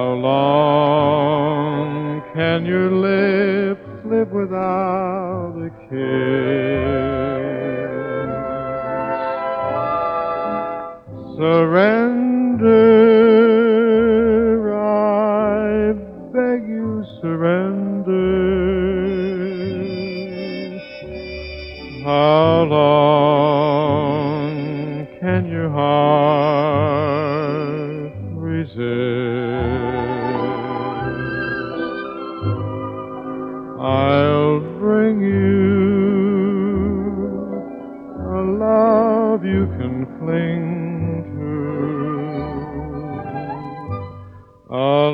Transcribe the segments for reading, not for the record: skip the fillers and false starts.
How long can your lips live without a kiss? Surrender, I beg you, surrender. How long can your heart resist? I'll bring you a love you can cling to, a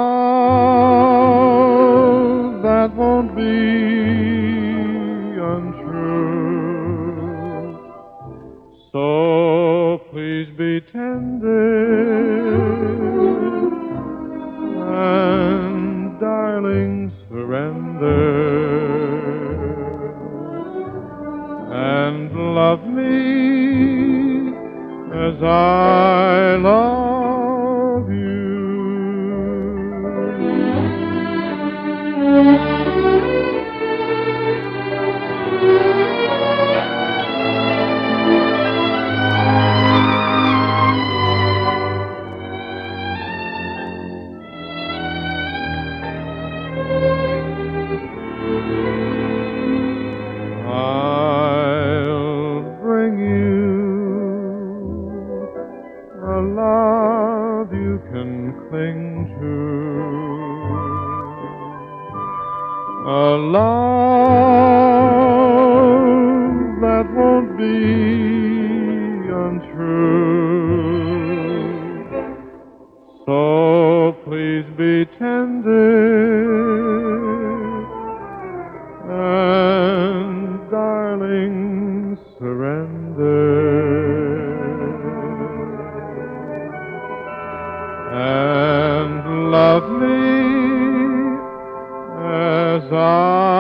love that won't be untrue. So please be tender and darling, surrender and love me as I love you. I'll bring you a love you can cling to, a love that won't be untrue. So please be tender and darling, surrender and love me as I